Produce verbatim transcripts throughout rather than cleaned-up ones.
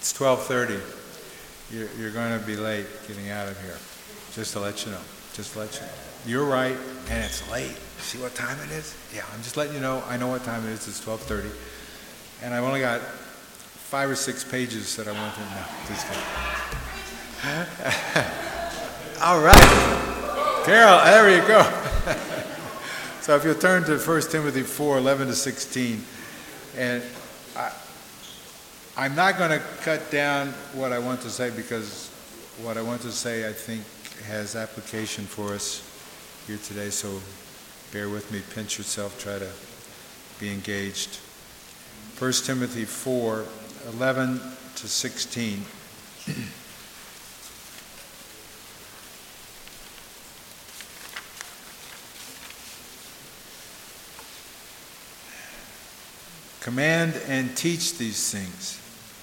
It's twelve thirty. You're, you're going to be late getting out of here. Just to let you know. Just to let you know. You're right, and it's late. See what time it is? Yeah, I'm just letting you know. I know what time it is. It's twelve thirty. And I've only got five or six pages that I want to know. Just kidding. All right. Carol, there you go. So if you'll turn to First Timothy four, eleven to sixteen. And I, I'm not going to cut down what I want to say, because what I want to say, I think, has application for us here today. So bear with me, pinch yourself, try to be engaged. First Timothy four, eleven to sixteen. Command and teach these things,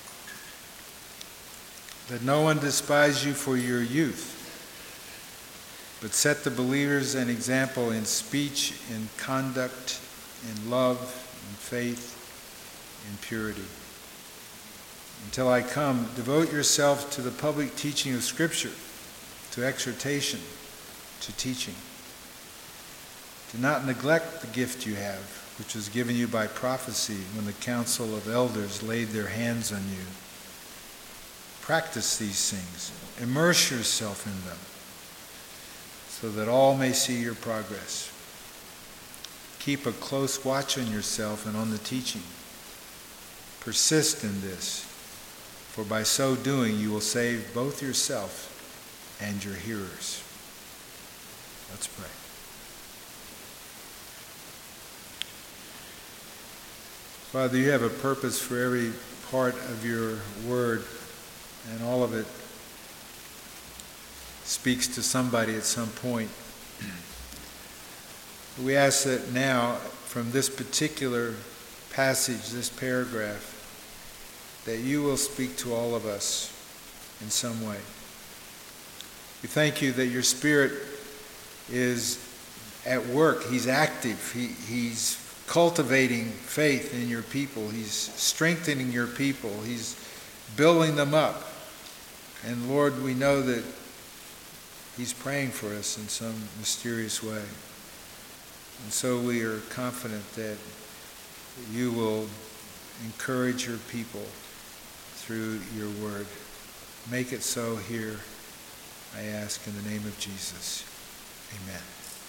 that no one despise you for your youth, but set the believers an example in speech, in conduct, in love, in faith, in purity. Until I come, devote yourself to the public teaching of Scripture, to exhortation, to teaching. Do not neglect the gift you have, which was given you by prophecy when the council of elders laid their hands on you. Practice these things. Immerse yourself in them, so that all may see your progress. Keep a close watch on yourself and on the teaching. Persist in this, for by so doing you will save both yourself and your hearers. Let's pray. Father, you have a purpose for every part of your word, and all of it speaks to somebody at some point. We ask that now, from this particular passage, this paragraph, that you will speak to all of us in some way. We thank you that your Spirit is at work. He's active. He, he's cultivating faith in your people. He's strengthening your people. He's building them up. And Lord, we know that he's praying for us in some mysterious way. And so we are confident that you will encourage your people through your word. Make it so here, I ask in the name of Jesus. Amen.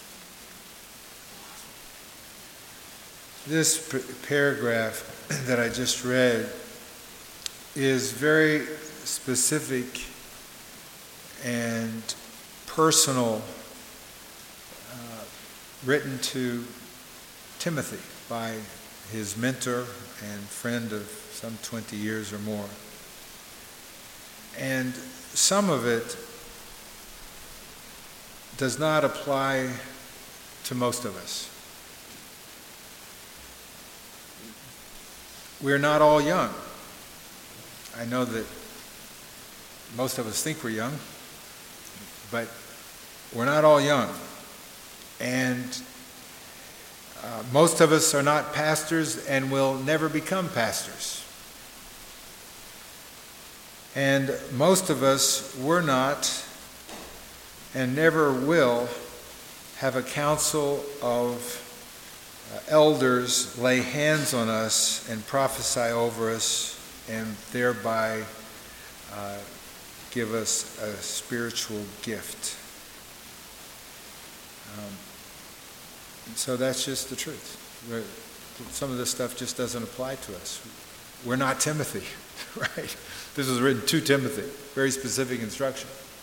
This p- paragraph that I just read is very specific and personal, uh, written to Timothy by his mentor and friend of some twenty years or more. And some of it does not apply to most of us. We're not all young. I know that most of us think we're young, but we're not all young. And uh, most of us are not pastors and will never become pastors. And most of us were not and never will have a council of uh, elders lay hands on us and prophesy over us and thereby uh, give us a spiritual gift. Um, so that's just the truth. We're, some of this stuff just doesn't apply to us. We're not Timothy, right? This was written to Timothy, very specific instruction.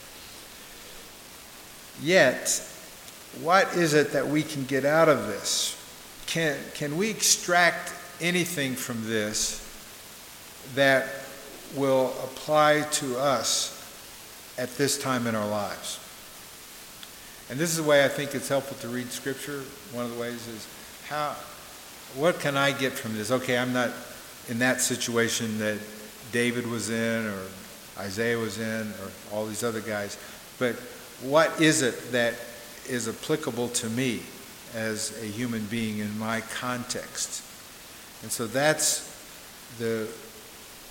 Yet, what is it that we can get out of this? Can, can we extract anything from this that will apply to us at this time in our lives? And this is the way I think it's helpful to read Scripture. One of the ways is, how, what can I get from this? Okay, I'm not in that situation that David was in or Isaiah was in or all these other guys, but what is it that is applicable to me as a human being in my context? And so that's the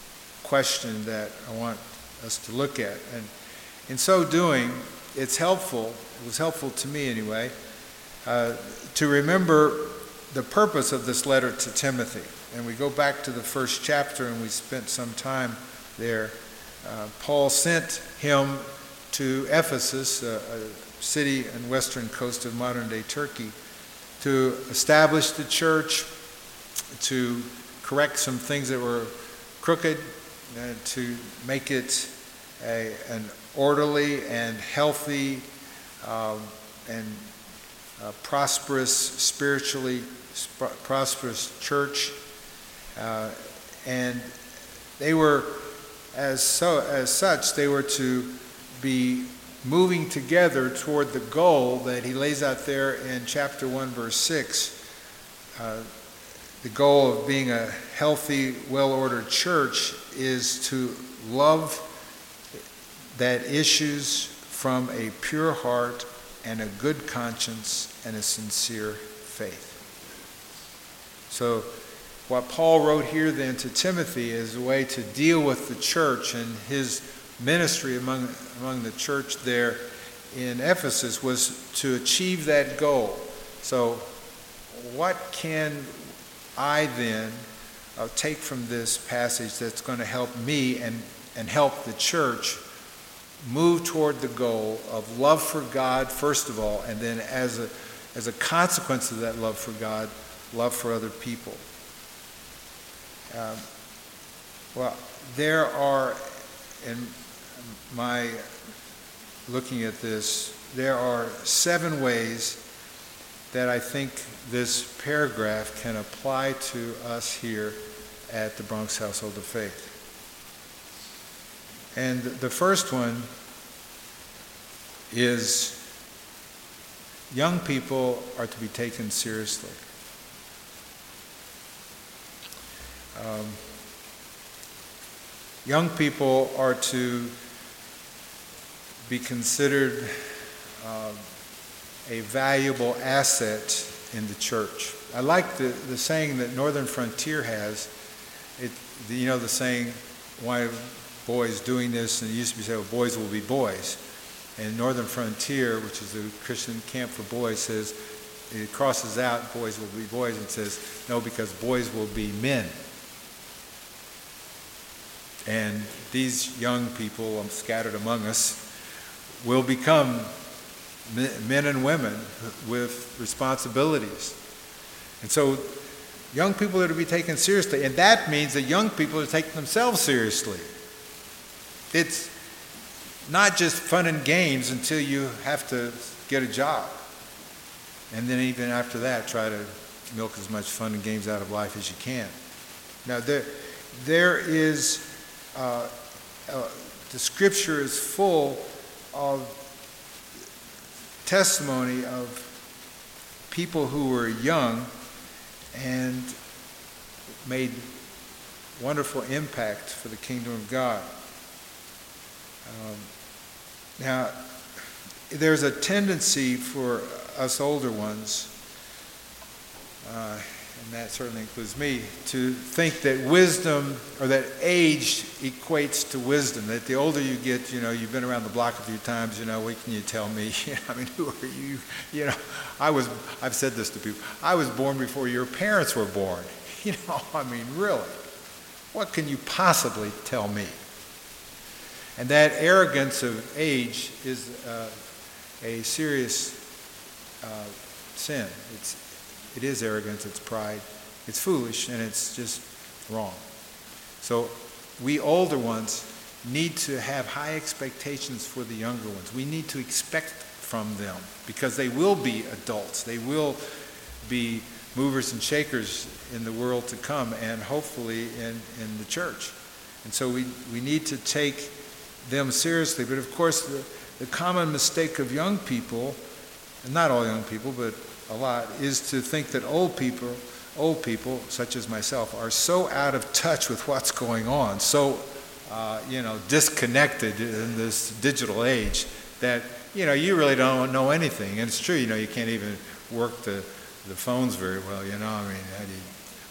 question that I want us to look at. And in so doing, it's helpful, it was helpful to me anyway, uh, to remember the purpose of this letter to Timothy. And we go back to the first chapter, and we spent some time there. Uh, Paul sent him to Ephesus, a, a city on the western coast of modern-day Turkey, to establish the church, to correct some things that were crooked, and to make it a, an orderly and healthy um, and uh, prosperous, spiritually sp- prosperous church. Uh, and they were, as so as such, they were to be moving together toward the goal that he lays out there in chapter one, verse six. Uh, the goal of being a healthy, well-ordered church is to love that issues from a pure heart and a good conscience and a sincere faith. So what Paul wrote here then to Timothy is a way to deal with the church and his ministry among, among the church there in Ephesus was to achieve that goal. So what can I then uh, take from this passage that's going to help me and, and help the church move toward the goal of love for God, first of all, and then as a, as a consequence of that love for God, love for other people? Um, well, there are, in my looking at this, there are seven ways that I think this paragraph can apply to us here at the Bronx Household of Faith. And the first one is young people are to be taken seriously. Um, young people are to be considered uh, a valuable asset in the church. I like the, the saying that Northern Frontier has. It, the, you know the saying, why boys doing this, and it used to be said, well, boys will be boys. And Northern Frontier, which is a Christian camp for boys, says, it crosses out boys will be boys and says, no, because boys will be men. And these young people scattered among us will become men and women with responsibilities. And so young people are to be taken seriously, and that means that young people are to take themselves seriously. It's not just fun and games until you have to get a job. And then even after that, try to milk as much fun and games out of life as you can. Now, there, there is, uh, uh, the scripture is full of testimony of people who were young and made wonderful impact for the kingdom of God. Um, now, there's a tendency for us older ones, uh, and that certainly includes me, to think that wisdom or that age equates to wisdom. That the older you get, you know, you've been around the block a few times, you know, what can you tell me? You know, I mean, who are you? You know, I was, I've said this to people, I was born before your parents were born. You know, I mean, really, what can you possibly tell me? And that arrogance of age is uh, a serious uh, sin. It's, it is arrogance, it's pride, it's foolish, and it's just wrong. So we older ones need to have high expectations for the younger ones. We need to expect from them because they will be adults. They will be movers and shakers in the world to come and hopefully in, in the church. And so we, we need to take them seriously. But of course, the, the common mistake of young people, and not all young people, but a lot, is to think that old people, old people, such as myself, are so out of touch with what's going on, so, uh, you know, disconnected in this digital age that, you know, you really don't know anything. And it's true, you know, you can't even work the, the phones very well, you know, I mean, how do you,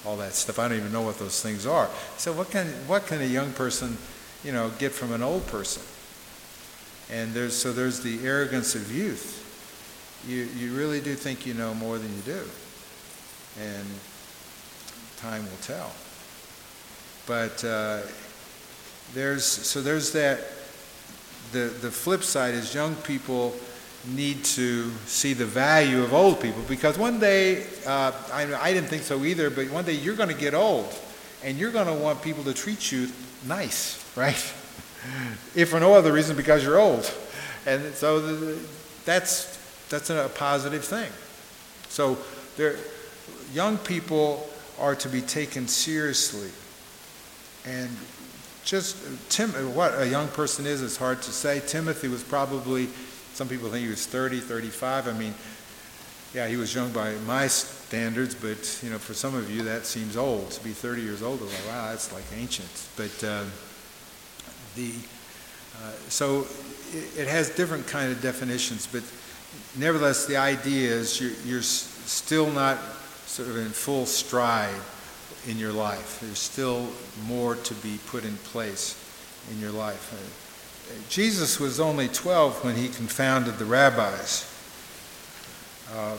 all that stuff. I don't even know what those things are. So what can what can a young person, you know, get from an old person? And there's so there's the arrogance of youth. You you really do think you know more than you do, and time will tell. But uh, there's so there's that. The the flip side is young people need to see the value of old people, because one day, uh, I, I didn't think so either, but one day you're going to get old, and you're going to want people to treat you nice, right? If for no other reason, because you're old. And so the, that's that's a positive thing. So there, young people are to be taken seriously. And just, Tim, what a young person is, it's hard to say. Timothy was probably, some people think he was thirty, thirty-five. I mean, yeah, he was young by my standards, but, you know, for some of you that seems old. To be thirty years old, like, wow, that's like ancient. But uh, the, uh, so it, it has different kind of definitions, but nevertheless, the idea is you're, you're still not sort of in full stride in your life. There's still more to be put in place in your life. Jesus was only twelve when he confounded the rabbis. Uh,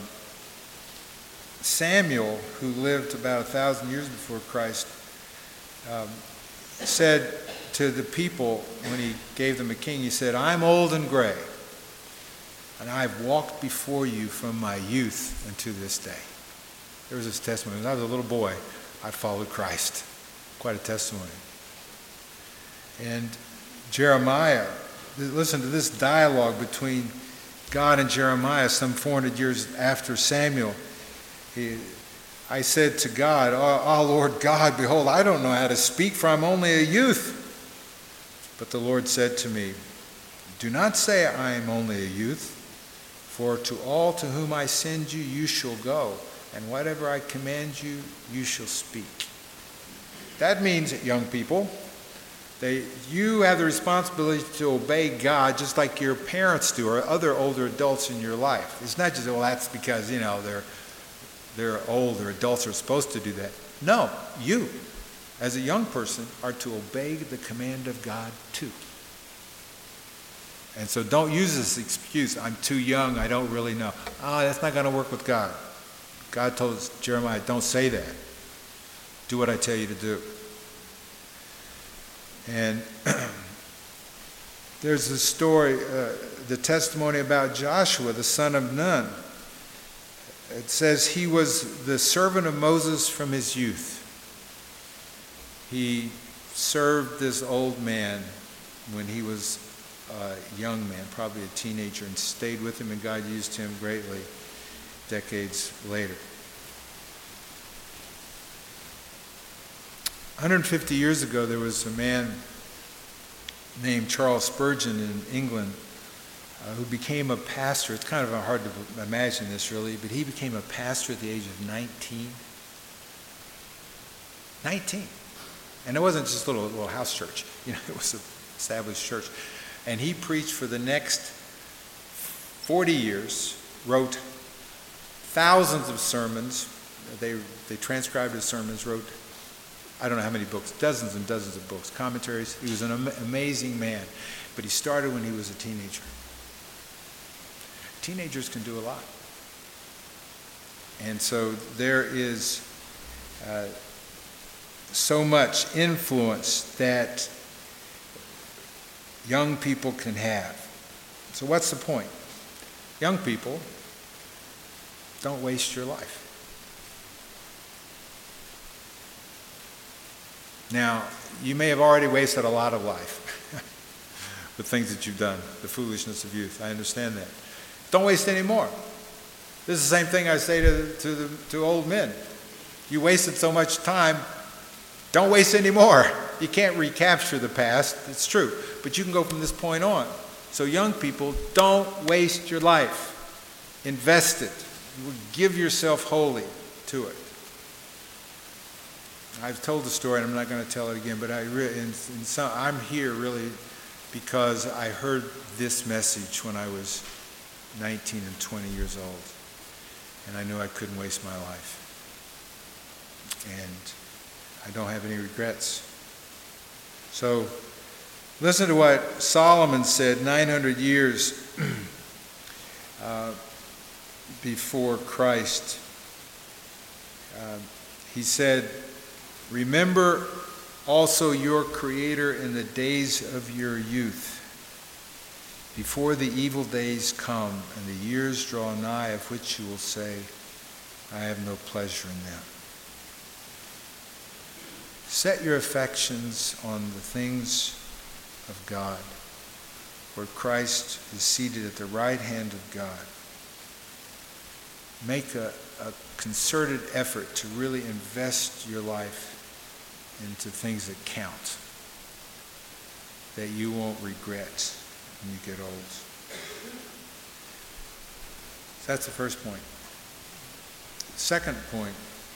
Samuel, who lived about a thousand years before Christ, um, said to the people when he gave them a king, he said, "I'm old and gray, and I've walked before you from my youth unto this day." There was his testimony. When I was a little boy, I followed Christ. Quite a testimony. And Jeremiah, listen to this dialogue between God and Jeremiah some four hundred years after Samuel. He, I said to God, oh, oh Lord God, behold, I don't know how to speak, for I'm only a youth. But the Lord said to me, do not say I am only a youth, for to all to whom I send you, you shall go, and whatever I command you, you shall speak. That means, young people, they, you have the responsibility to obey God just like your parents do or other older adults in your life. It's not just, well, that's because, you know, they're, they're old or adults are supposed to do that. No, you, as a young person, are to obey the command of God too. And so don't use this excuse, I'm too young, I don't really know. Oh, that's not going to work with God. God told Jeremiah, don't say that. Do what I tell you to do. And there's the story, uh, the testimony about Joshua, the son of Nun. It says he was the servant of Moses from his youth. He served this old man when he was a young man, probably a teenager, and stayed with him, and God used him greatly decades later. one hundred fifty years ago, there was a man named Charles Spurgeon in England uh, who became a pastor. It's kind of hard to imagine this, really, but he became a pastor at the age of nineteen. nineteen. And it wasn't just a little, little house church. You know, it was an established church. And he preached for the next forty years, wrote thousands of sermons. They, they transcribed his sermons, wrote I don't know how many books, dozens and dozens of books, commentaries. He was an am- amazing man, but he started when he was a teenager. Teenagers can do a lot. And so there is uh, so much influence that young people can have. So what's the point? Young people, don't waste your life. Now, you may have already wasted a lot of life with things that you've done, the foolishness of youth. I understand that. Don't waste any more. This is the same thing I say to, to, the, to old men. You wasted so much time, don't waste any more. You can't recapture the past, it's true, but you can go from this point on. So young people, don't waste your life. Invest it. Give yourself wholly to it. I've told the story, and I'm not going to tell it again, but I re- in, in some, I'm here really because I heard this message when I was nineteen and twenty years old, and I knew I couldn't waste my life. and I don't have any regrets. So listen to what Solomon said nine hundred years uh, before Christ. Uh, he said, "Remember also your Creator in the days of your youth, before the evil days come and the years draw nigh, of which you will say, I have no pleasure in them." Set your affections on the things of God, where Christ is seated at the right hand of God. Make a, a concerted effort to really invest your life into things that count, that you won't regret when you get old. So that's the first point. The second point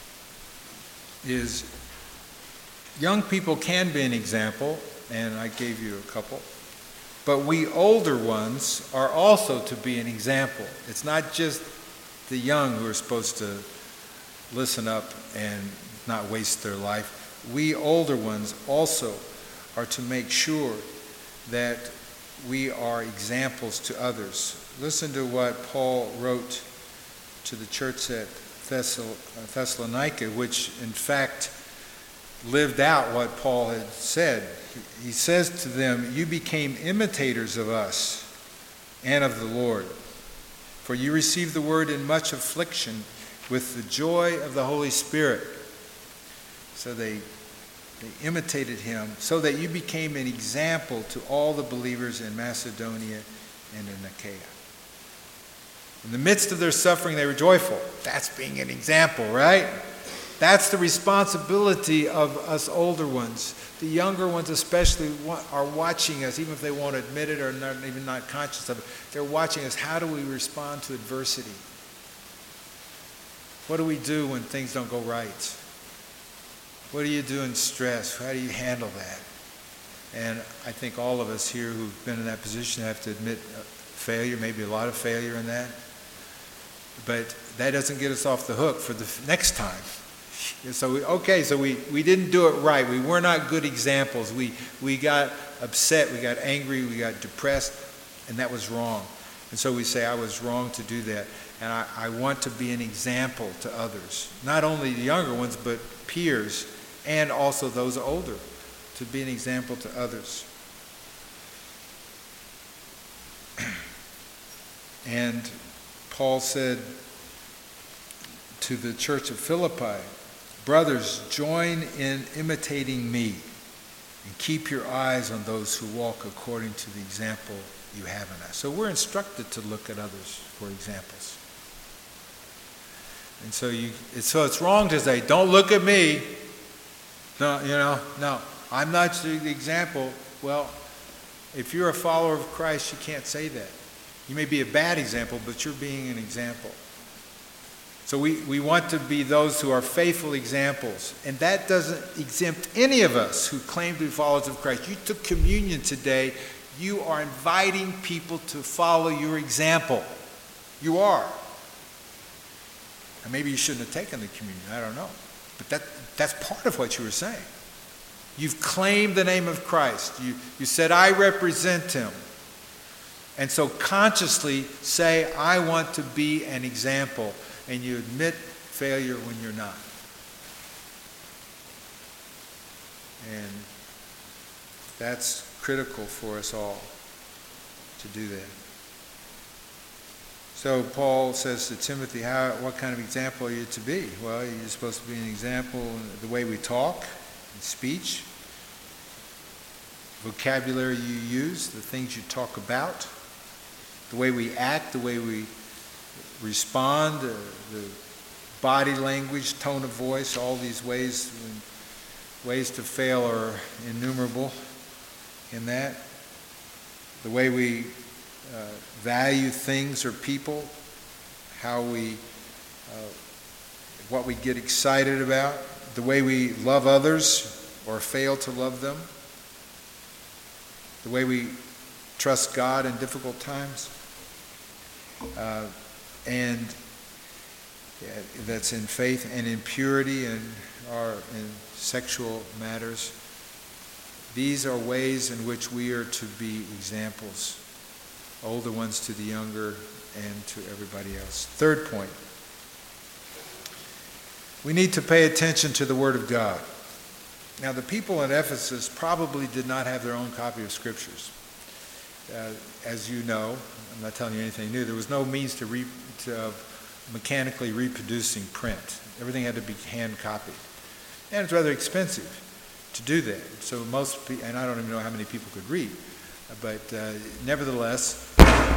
is young people can be an example, and I gave you a couple, but we older ones are also to be an example. It's not just the young who are supposed to listen up and not waste their life. We older ones also are to make sure that we are examples to others. Listen to what Paul wrote to the church at Thessalonica, which in fact lived out what Paul had said. He says to them, "You became imitators of us and of the Lord, for you received the word in much affliction with the joy of the Holy Spirit." So they, they imitated him, so that you became an example to all the believers in Macedonia and in Achaia. In the midst of their suffering, they were joyful. That's being an example, right? That's the responsibility of us older ones. The younger ones especially are watching us, even if they won't admit it or not, even not conscious of it. They're watching us. How do we respond to adversity? What do we do when things don't go right? What do you do in stress? How do you handle that? And I think all of us here who've been in that position have to admit failure, maybe a lot of failure in that. But that doesn't get us off the hook for the next time. So, we, okay, so we, we didn't do it right. We were not good examples. We, we got upset, we got angry, we got depressed, and that was wrong. And so we say, I was wrong to do that. And I, I want to be an example to others. Not only the younger ones, but peers, and also those older, to be an example to others. And Paul said to the church of Philippi, "Brothers, join in imitating me, and keep your eyes on those who walk according to the example you have in us." So we're instructed to look at others for examples. And so you, so it's wrong to say, "Don't look at me." No, you know, no, I'm not the example. Well, if you're a follower of Christ, you can't say that. You may be a bad example, but you're being an example. So we, we want to be those who are faithful examples. And that doesn't exempt any of us who claim to be followers of Christ. You took communion today. You are inviting people to follow your example. You are. And maybe you shouldn't have taken the communion. I don't know. But that, that's part of what you were saying. You've claimed the name of Christ. You, you said, I represent him. And so consciously say, I want to be an example. And you admit failure when you're not. And that's critical for us all to do that. So Paul says to Timothy, how, what kind of example are you to be? Well, you're supposed to be an example in the way we talk, in speech, vocabulary you use, the things you talk about, the way we act, the way we respond, uh, the body language, tone of voice, all these ways, ways to fail are innumerable in that. The way we uh, value things or people, how we, uh, what we get excited about, the way we love others or fail to love them, the way we trust God in difficult times. Uh, and yeah, that's in faith and in purity and are in sexual matters. These are ways in which we are to be examples, older ones to the younger and to everybody else. Third point, we need to pay attention to the Word of God. Now, the people in Ephesus probably did not have their own copy of Scriptures. Uh, as you know, I'm not telling you anything new, there was no means to, re- to uh, mechanically reproducing print. Everything had to be hand copied. And it's rather expensive to do that. So most people, and I don't even know how many people could read, but uh, nevertheless,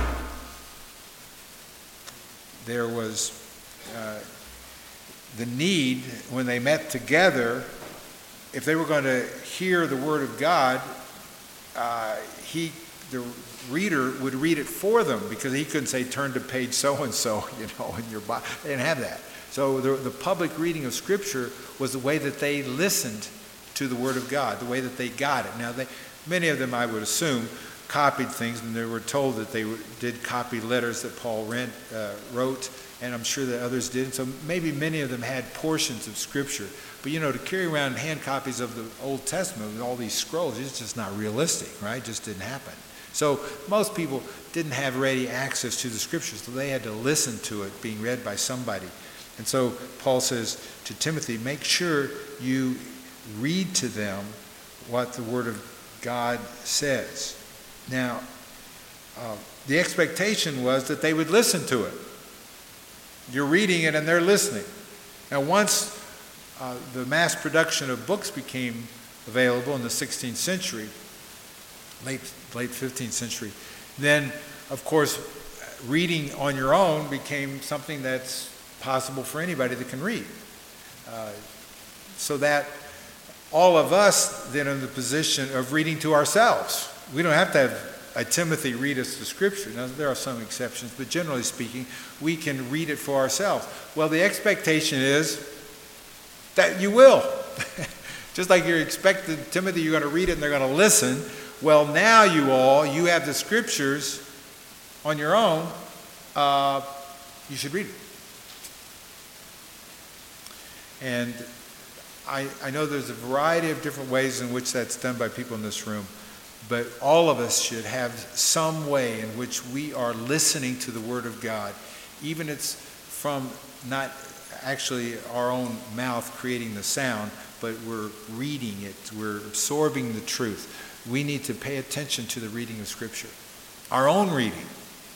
there was uh, the need when they met together, if they were going to hear the Word of God, uh, he, the reader would read it for them, because he couldn't say, turn to page so-and-so, you know, in your Bible. They didn't have that. So the, the public reading of Scripture was the way that they listened to the Word of God, the way that they got it. Now, they, many of them, I would assume, copied things, and they were told that they did copy letters that Paul Rent, uh, wrote, and I'm sure that others did. So maybe many of them had portions of Scripture. But, you know, to carry around hand copies of the Old Testament with all these scrolls, it's just not realistic, right? It just didn't happen. So most people didn't have ready access to the Scriptures, so they had to listen to it being read by somebody. And so Paul says to Timothy, make sure you read to them what the Word of God says. Now, uh, the expectation was that they would listen to it. You're reading it and they're listening. Now, once uh, the mass production of books became available in the sixteenth century, late, late fifteenth century, then, of course, reading on your own became something that's possible for anybody that can read. Uh, so that all of us then are in the position of reading to ourselves. We don't have to have a Timothy read us the Scripture. Now, there are some exceptions, but generally speaking, we can read it for ourselves. Well, the expectation is that you will. Just like you're expecting Timothy, you're going to read it and they're going to listen. Well, now you all, you have the Scriptures on your own. Uh, you should read it. And I, I know there's a variety of different ways in which that's done by people in this room, but all of us should have some way in which we are listening to the Word of God, even if it's from not actually our own mouth creating the sound, but we're reading it, we're absorbing the truth. We need to pay attention to the reading of Scripture, our own reading,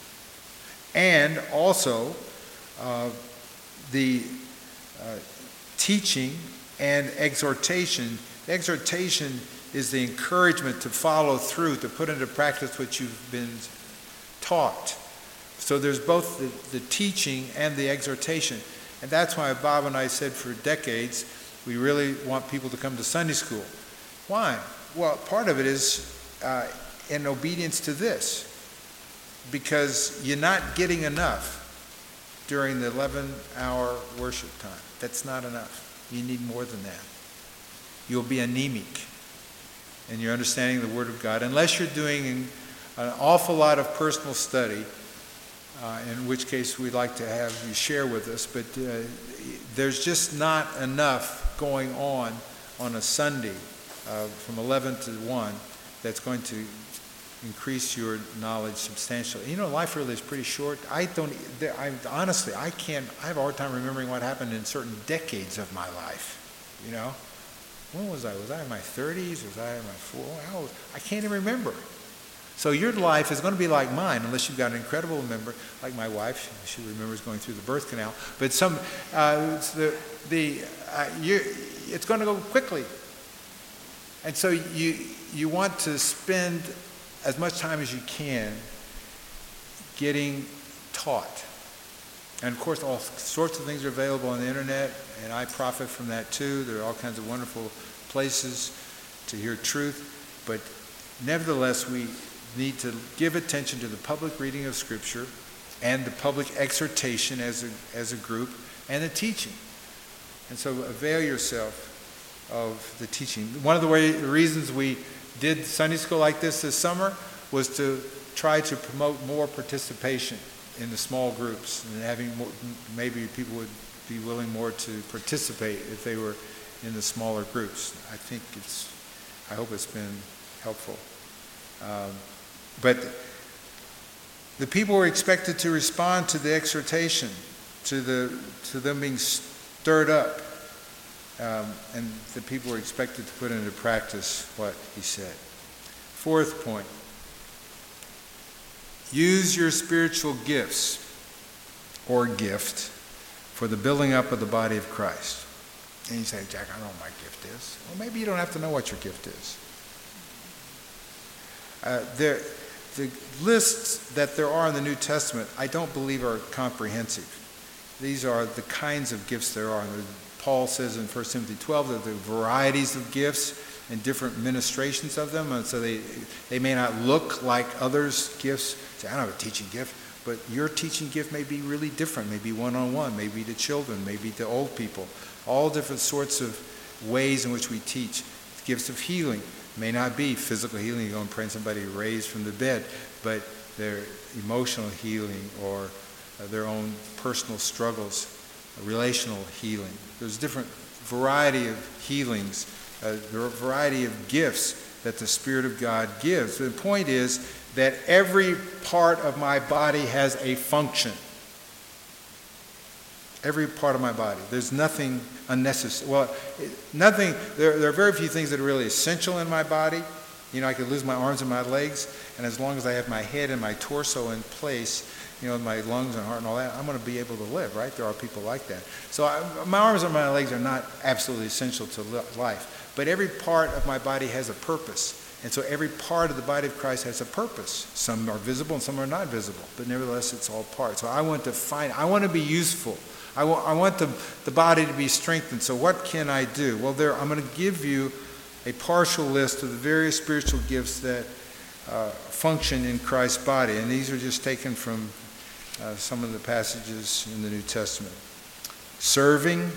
and also uh, the uh, teaching and exhortation. Exhortation is the encouragement to follow through, to put into practice what you've been taught. So there's both the, the teaching and the exhortation. And that's why Bob and I said for decades, we really want people to come to Sunday school. Why? Well, part of it is uh, in obedience to this, because you're not getting enough during the eleven-hour worship time. That's not enough. You need more than that. You'll be anemic in your understanding of the Word of God, unless you're doing an awful lot of personal study, uh, in which case we'd like to have you share with us. But uh, there's just not enough going on on a Sunday uh, from eleven to one that's going to increase your knowledge substantially. You know, life really is pretty short. I don't, I, honestly, I can't, I have a hard time remembering what happened in certain decades of my life, you know. When was I? Was I in my thirties? Was I in my forties? I can't even remember. So your life is going to be like mine, unless you've got an incredible member, like my wife. She remembers going through the birth canal. But some, uh, it's the, the, uh, you, it's going to go quickly. And so you, you want to spend as much time as you can getting taught. And of course, all sorts of things are available on the internet, and I profit from that too. There are all kinds of wonderful places to hear truth. But nevertheless, we need to give attention to the public reading of Scripture and the public exhortation as a, as a group, and the teaching. And so avail yourself of the teaching. One of the, way, the reasons we did Sunday school like this this summer was to try to promote more participation in the small groups, and having more, maybe people would be willing more to participate if they were in the smaller groups. I think it's, I hope it's been helpful. Um, but the people were expected to respond to the exhortation, to the to them being stirred up, um, and the people were expected to put into practice what he said. Fourth point: use your spiritual gifts or gift for the building up of the body of Christ. And you say, Jack, I don't know what my gift is. Well, maybe you don't have to know what your gift is. Uh, there, the lists that there are in the New Testament, I don't believe are comprehensive. These are the kinds of gifts there are. And Paul says in First Timothy twelve that there are varieties of gifts and different ministrations of them. And so they, they may not look like others' gifts. Say, I don't have a teaching gift. But your teaching gift may be really different, maybe one-on-one, maybe to children, maybe to old people. All different sorts of ways in which we teach. Gifts of healing may not be physical healing, you go and pray and somebody raised from the bed, but their emotional healing or uh, their own personal struggles, relational healing. There's a different variety of healings, uh, there are a variety of gifts that the Spirit of God gives. The point is that every part of my body has a function. Every part of my body. There's nothing unnecessary. Well, nothing, there, there are very few things that are really essential in my body. You know, I could lose my arms and my legs, and as long as I have my head and my torso in place, you know, my lungs and heart and all that, I'm going to be able to live, right? There are people like that. So I, my arms and my legs are not absolutely essential to life, but every part of my body has a purpose. And so every part of the body of Christ has a purpose. Some are visible and some are not visible, but nevertheless it's all part. So I want to find, I want to be useful. I want, I want the, the body to be strengthened. So what can I do? Well, there, I'm going to give you a partial list of the various spiritual gifts that uh, function in Christ's body. And these are just taken from uh, some of the passages in the New Testament. Serving,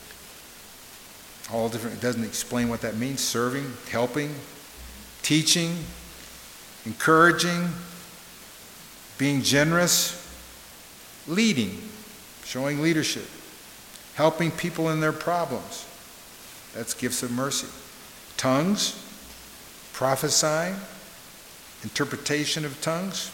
all different, it doesn't explain what that means. Serving, helping, teaching, encouraging, being generous, leading, showing leadership, helping people in their problems. That's gifts of mercy. Tongues, prophesying, interpretation of tongues,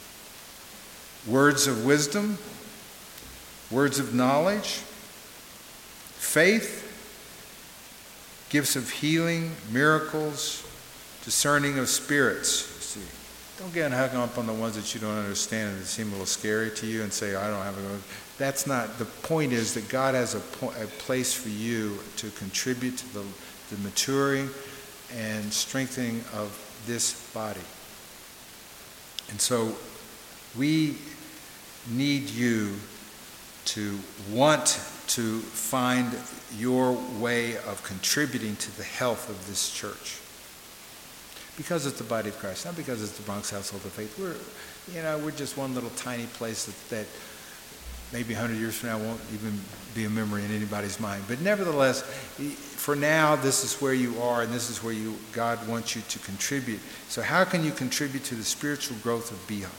words of wisdom, words of knowledge, faith, gifts of healing, miracles, discerning of spirits. See, don't get hung up on the ones that you don't understand and that seem a little scary to you and say, I don't have a... That's not... The point is that God has a, po- a place for you to contribute to the, the maturing and strengthening of this body. And so we need you to want to find your way of contributing to the health of this church. Because it's the body of Christ, not because it's the Bronx Household of Faith. We're, you know, we're just one little tiny place that, that maybe a hundred years from now won't even be a memory in anybody's mind. But nevertheless, for now, this is where you are, and this is where you God wants you to contribute. So how can you contribute to the spiritual growth of Beehive?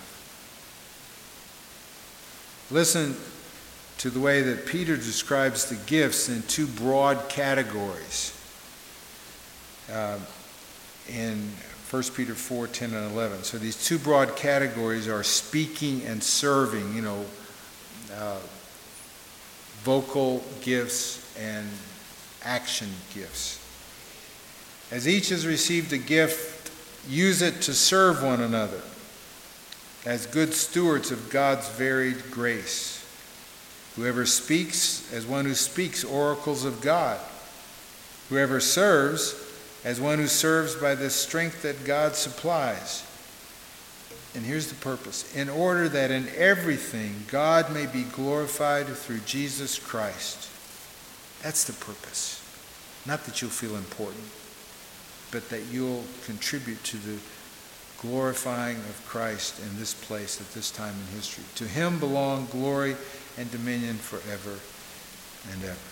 Listen to the way that Peter describes the gifts in two broad categories. Uh, in First Peter four, ten, and eleven. So these two broad categories are speaking and serving, you know, uh, vocal gifts and action gifts. As each has received a gift, use it to serve one another as good stewards of God's varied grace. Whoever speaks, as one who speaks oracles of God. Whoever serves, as one who serves by the strength that God supplies. And here's the purpose. In order that in everything God may be glorified through Jesus Christ. That's the purpose. Not that you'll feel important, but that you'll contribute to the glorifying of Christ in this place at this time in history. To him belong glory and dominion forever and ever.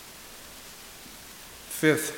Fifth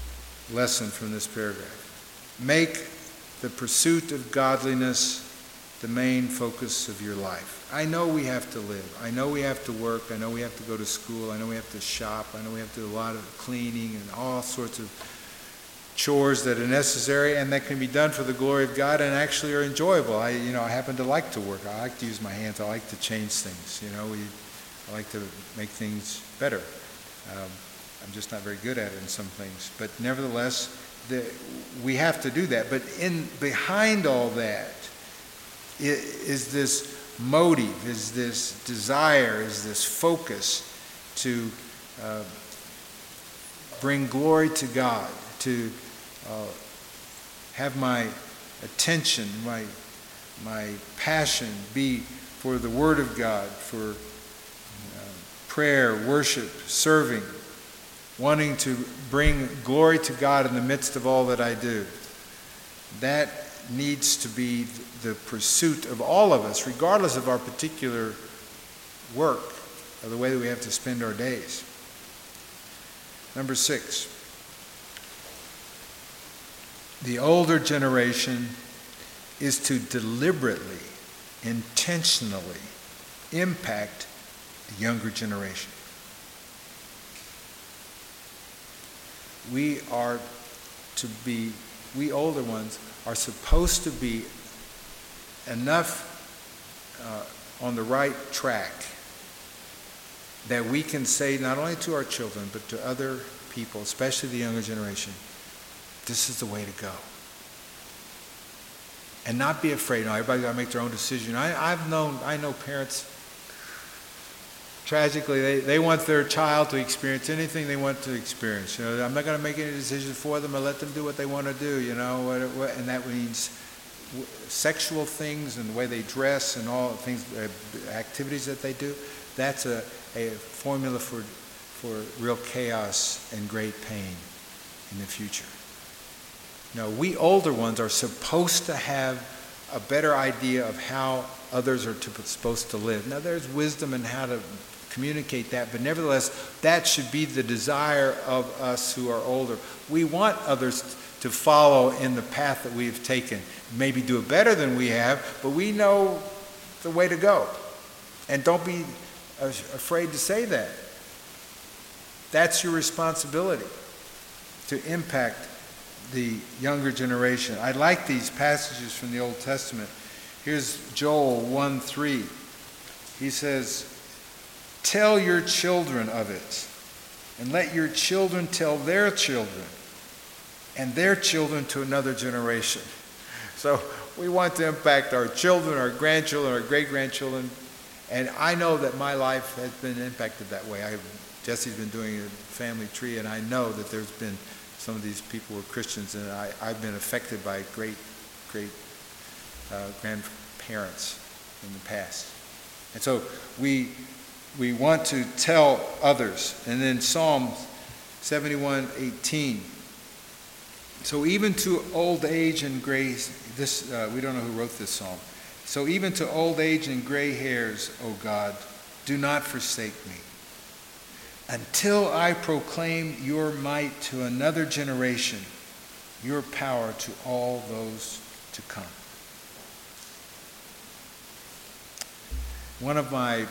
lesson from this paragraph. Make the pursuit of godliness the main focus of your life. I know we have to live. I know we have to work. I know we have to go to school. I know we have to shop. I know we have to do a lot of cleaning and all sorts of chores that are necessary and that can be done for the glory of God and actually are enjoyable. I, you know, I happen to like to work. I like to use my hands. I like to change things. You know, we, I like to make things better. Um, I'm just not very good at it in some things. But nevertheless, the, we have to do that. But in behind all that is this motive, is this desire, is this focus to uh, bring glory to God, to uh, have my attention, my my passion be for the Word of God, for uh, prayer, worship, serving, wanting to bring glory to God in the midst of all that I do. That needs to be the pursuit of all of us, regardless of our particular work or the way that we have to spend our days. Number six, the older generation is to deliberately, intentionally impact the younger generation. We are to be, we older ones are supposed to be enough uh, on the right track that we can say not only to our children but to other people, especially the younger generation, this is the way to go. And not be afraid. No, everybody's got to make their own decision. I, I've known, I know parents, tragically, they, they want their child to experience anything they want to experience. You know, I'm not going to make any decisions for them. I let them do what they want to do. You know, what, what, and that means sexual things and the way they dress and all things, uh, activities that they do. That's a, a formula for for real chaos and great pain in the future. No, we older ones are supposed to have a better idea of how others are to, supposed to live. Now, there's wisdom in how to communicate that, but nevertheless, that should be the desire of us who are older. We want others to follow in the path that we've taken. Maybe do it better than we have, but we know the way to go. And don't be afraid to say that. That's your responsibility, to impact the younger generation. I like these passages from the Old Testament. Here's Joel one three. He says, "Tell your children of it, and let your children tell their children, and their children to another generation." So we want to impact our children, our grandchildren, our great-grandchildren. And I know that my life has been impacted that way. I, Jesse's been doing a family tree, and I know that there's been some of these people were Christians, and I, I've been affected by great, great uh, grandparents in the past. And so we we want to tell others. And then Psalm seventy-one eighteen. So even to old age and gray, this uh, we don't know who wrote this psalm. So even to old age and gray hairs, O God, do not forsake me, until I proclaim your might to another generation, your power to all those to come. One of my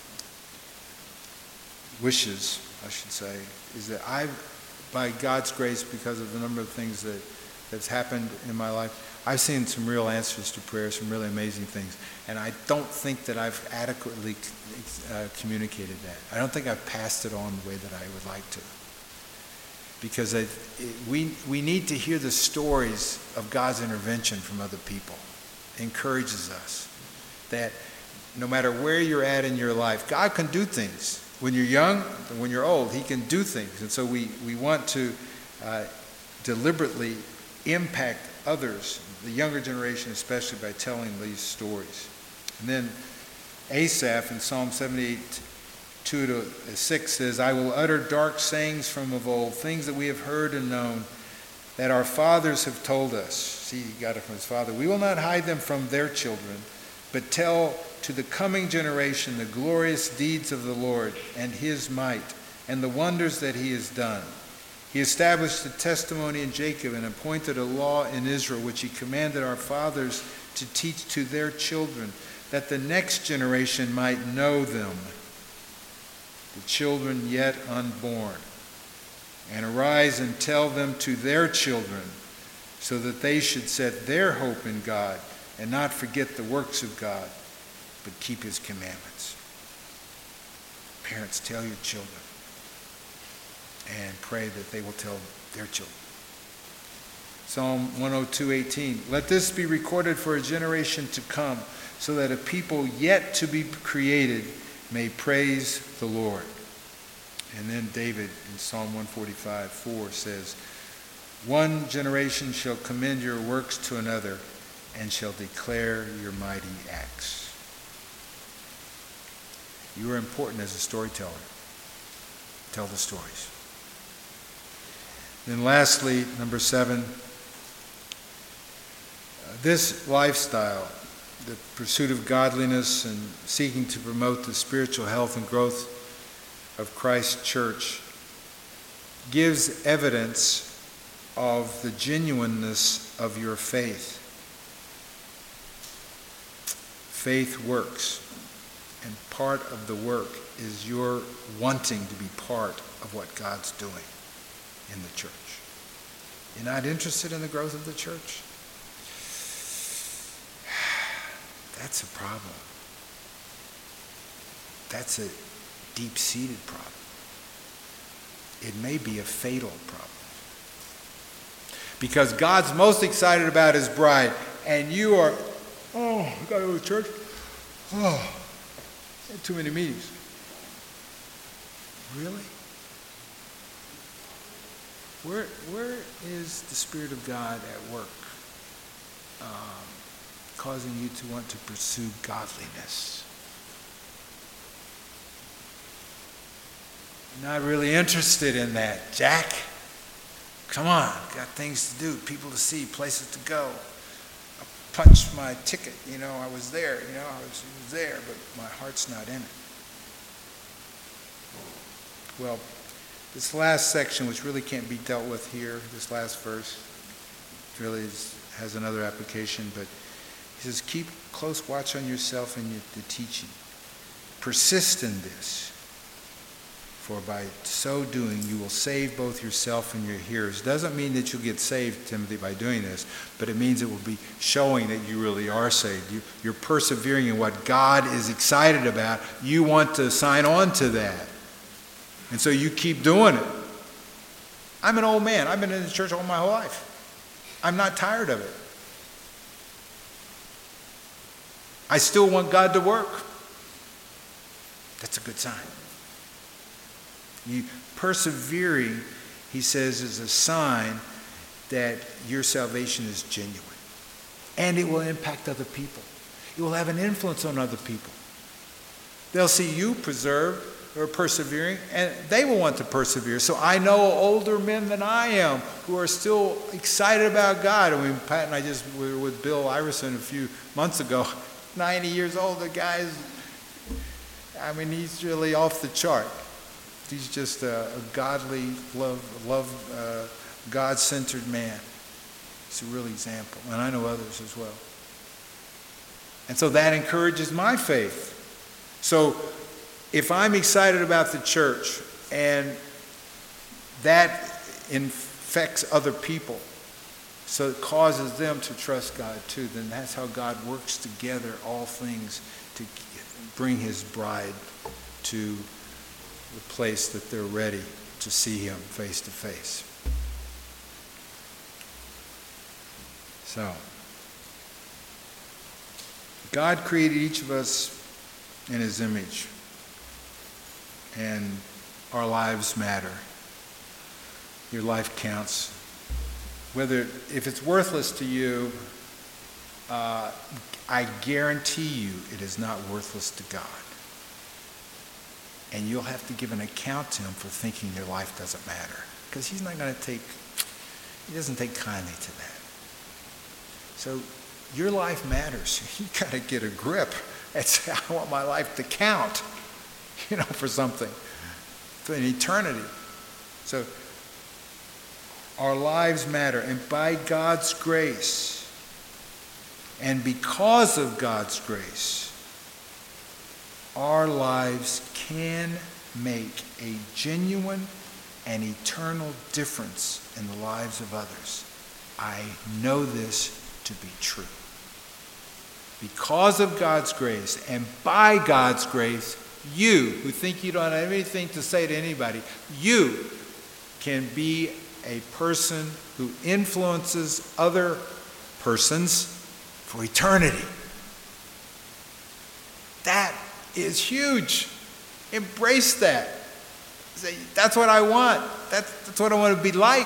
wishes, I should say, is that I, by God's grace, because of the number of things that that's happened in my life, I've seen some real answers to prayer, some really amazing things. And I don't think that I've adequately uh, communicated that. I don't think I've passed it on the way that I would like to. Because it, it, we, we need to hear the stories of God's intervention from other people. It encourages us that no matter where you're at in your life, God can do things. When you're young and when you're old, He can do things. And so we, we want to uh, deliberately impact others, the younger generation especially, by telling these stories. And then Asaph in Psalm seventy-eight, two to six says, "I will utter dark sayings from of old, things that we have heard and known, that our fathers have told us." See, he got it from his father. "We will not hide them from their children, but tell to the coming generation the glorious deeds of the Lord and His might and the wonders that He has done. He established a testimony in Jacob and appointed a law in Israel, which He commanded our fathers to teach to their children, that the next generation might know them, the children yet unborn. And arise and tell them to their children, so that they should set their hope in God and not forget the works of God, but keep his commandments. Parents, tell your children and pray that they will tell their children. Psalm one oh two, eighteen. Let this be recorded for a generation to come, so that a people yet to be created may praise the Lord. And then David in Psalm one forty-five, four says, one generation shall commend your works to another and shall declare your mighty acts. You are important as a storyteller. Tell the stories. Then lastly, number seven, this lifestyle, the pursuit of godliness and seeking to promote the spiritual health and growth of Christ's church, gives evidence of the genuineness of your faith. Faith works, and part of the work is your wanting to be part of what God's doing in the church. You're not interested in the growth of the church? That's a problem. That's a deep-seated problem. It may be a fatal problem. Because God's most excited about his bride, and you are, oh, I gotta go to church. Oh, too many meetings. Really? Where, where is the Spirit of God at work, um, causing you to want to pursue godliness? Not really interested in that, Jack. Come on, got things to do, people to see, places to go. I punched my ticket, you know, I was there, you know, I was, was there, but my heart's not in it. Well, this last section, which really can't be dealt with here, this last verse, really is, has another application, but he says, keep close watch on yourself and your, the teaching. Persist in this. For by so doing, you will save both yourself and your hearers. Doesn't mean that you'll get saved, Timothy, by doing this, but it means it will be showing that you really are saved. You, you're persevering in what God is excited about. You want to sign on to that. And so you keep doing it. I'm an old man. I've been in the church all my whole life. I'm not tired of it. I still want God to work. That's a good sign. You persevering, he says, is a sign that your salvation is genuine. And it will impact other people. It will have an influence on other people. They'll see you preserved or persevering, and they will want to persevere. So I know older men than I am who are still excited about God. I mean, Pat and I just we were with Bill Iverson a few months ago. ninety years old, the guy's, I mean, he's really off the chart. He's just a, a godly, love, love, uh, God-centered man. It's a real example. And I know others as well. And so that encourages my faith. So if I'm excited about the church and that infects other people, so it causes them to trust God too, then that's how God works together all things to bring his bride to the place that they're ready to see him face to face. So, God created each of us in his image, and our lives matter. Your life counts. Whether, if it's worthless to you, uh, I guarantee you it is not worthless to God. And you'll have to give an account to him for thinking your life doesn't matter. Because he's not going to take, he doesn't take kindly to that. So your life matters. You got to get a grip and say, I want my life to count, you know, for something, for an eternity. So our lives matter. And by God's grace And because of God's grace, our lives can make a genuine and eternal difference in the lives of others. I know this to be true. Because of God's grace and by God's grace, you, who think you don't have anything to say to anybody, you can be a person who influences other persons for eternity. That is huge. Embrace that. Say, that's what I want. That's, that's what I want to be like.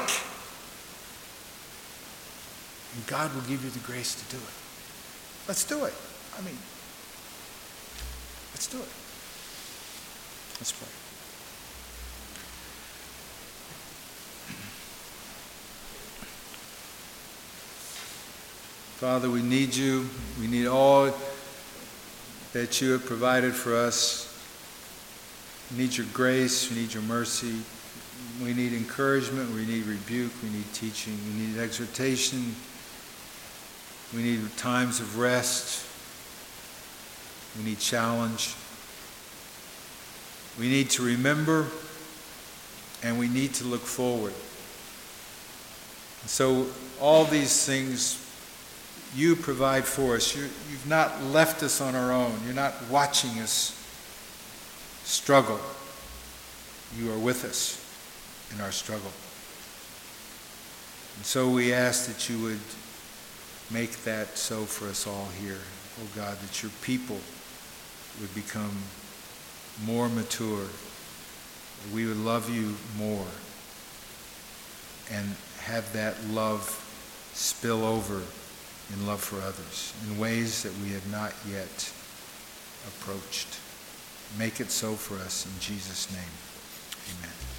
And God will give you the grace to do it. Let's do it. I mean, let's do it. Let's pray. Father, we need you. We need all that you have provided for us. We need your grace. We need your mercy. We need encouragement. We need rebuke. We need teaching. We need exhortation. We need times of rest. We need challenge. We need to remember, and we need to look forward. And so all these things you provide for us. You're, you've not left us on our own. You're not watching us struggle. You are with us in our struggle. And so we ask that you would make that so for us all here. Oh God, that your people would become more mature. That we would love you more and have that love spill over in love for others in ways that we have not yet approached. Make it so for us in Jesus' name. Amen.